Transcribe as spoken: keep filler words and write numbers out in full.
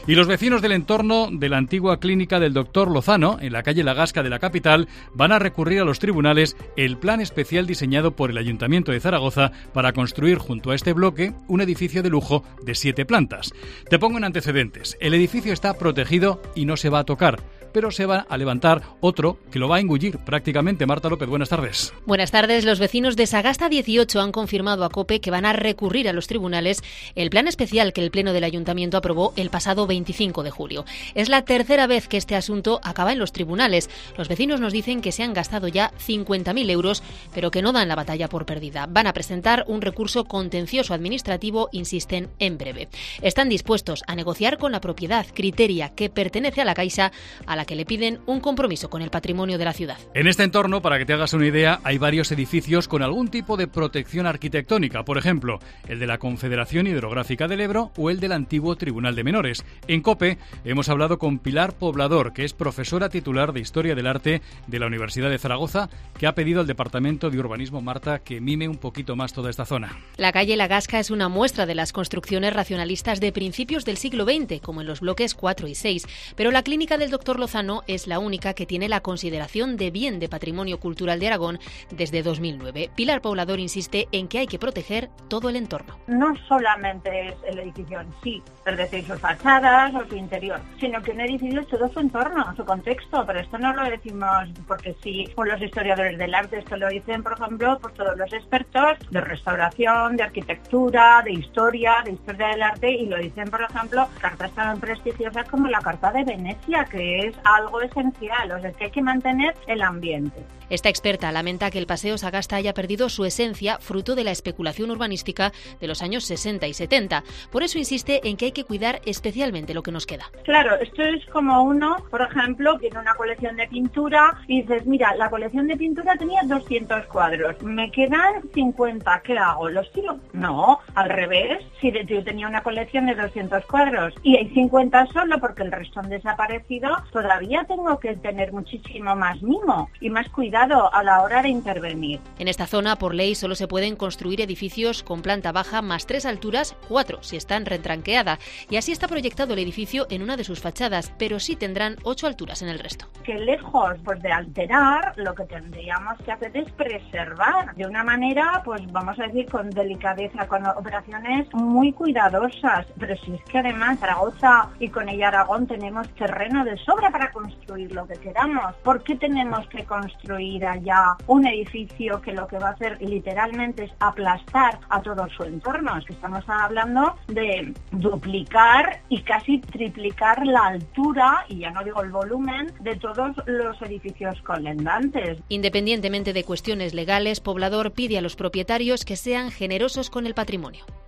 Y los vecinos del entorno de la antigua clínica del doctor Lozano, en la calle La Gasca de la capital, van a recurrir a los tribunales el plan especial diseñado por el Ayuntamiento de Zaragoza para construir junto a este bloque un edificio de lujo de siete plantas. Te pongo en antecedentes. El edificio está protegido y no se va a tocar, pero se va a levantar otro que lo va a engullir prácticamente. Marta López, buenas tardes. Buenas tardes. Los vecinos de Sagasta dieciocho han confirmado a COPE que van a recurrir a los tribunales el plan especial que el Pleno del Ayuntamiento aprobó el pasado veinticinco de julio. Es la tercera vez que este asunto acaba en los tribunales. Los vecinos nos dicen que se han gastado ya cincuenta mil euros, pero que no dan la batalla por perdida. Van a presentar un recurso contencioso administrativo, insisten, en breve. Están dispuestos a negociar con la propiedad Criteria, que pertenece a la Caixa, a la que le piden un compromiso con el patrimonio de la ciudad. En este entorno, para que te hagas una idea, hay varios edificios con algún tipo de protección arquitectónica, por ejemplo, el de la Confederación Hidrográfica del Ebro o el del antiguo Tribunal de Menores. En COPE hemos hablado con Pilar Poblador, que es profesora titular de Historia del Arte de la Universidad de Zaragoza, que ha pedido al Departamento de Urbanismo, Marta, que mime un poquito más toda esta zona. La calle La Gasca es una muestra de las construcciones racionalistas de principios del siglo veinte, como en los bloques cuatro y seis, pero la clínica del doctor Lozano es la única que tiene la consideración de bien de patrimonio cultural de Aragón desde dos mil nueve. Pilar Poblador insiste en que hay que proteger todo el entorno. No solamente es el edificio en sí, es decir, sus fachadas o su interior, sino que un edificio es todo su entorno, su contexto, pero esto no lo decimos porque sí, por los historiadores del arte, esto lo dicen, por ejemplo, por todos los expertos de restauración, de arquitectura, de historia, de historia del arte, y lo dicen, por ejemplo, cartas tan prestigiosas como la Carta de Venecia, que es algo esencial, o sea, que hay que mantener el ambiente. Esta experta lamenta que el Paseo Sagasta haya perdido su esencia fruto de la especulación urbanística de los años sesenta y setenta. Por eso insiste en que hay que cuidar especialmente lo que nos queda. Claro, esto es como uno, por ejemplo, tiene una colección de pintura y dices, mira, la colección de pintura tenía doscientos cuadros, me quedan cincuenta, ¿qué hago? ¿Los tiro? No, al revés, si yo tenía una colección de doscientos cuadros y hay cincuenta solo porque el resto han desaparecido, todavía tengo que tener muchísimo más mimo y más cuidado a la hora de intervenir. En esta zona, por ley, solo se pueden construir edificios con planta baja más tres alturas, cuatro si están retranqueada, y así está proyectado el edificio en una de sus fachadas, pero sí tendrán ocho alturas en el resto. Que lejos pues, de alterar, lo que tendríamos que hacer es preservar de una manera, pues vamos a decir, con delicadeza, con operaciones muy cuidadosas, pero si es que además Zaragoza y con ella Aragón tenemos terreno de sobra para construir lo que queramos. ¿Por qué tenemos que construir allá un edificio que lo que va a hacer literalmente es aplastar a todo su entorno? Es que estamos hablando de duplicar y casi triplicar la altura, y ya no digo el volumen, de todos los edificios colindantes. Independientemente de cuestiones legales, Poblador pide a los propietarios que sean generosos con el patrimonio.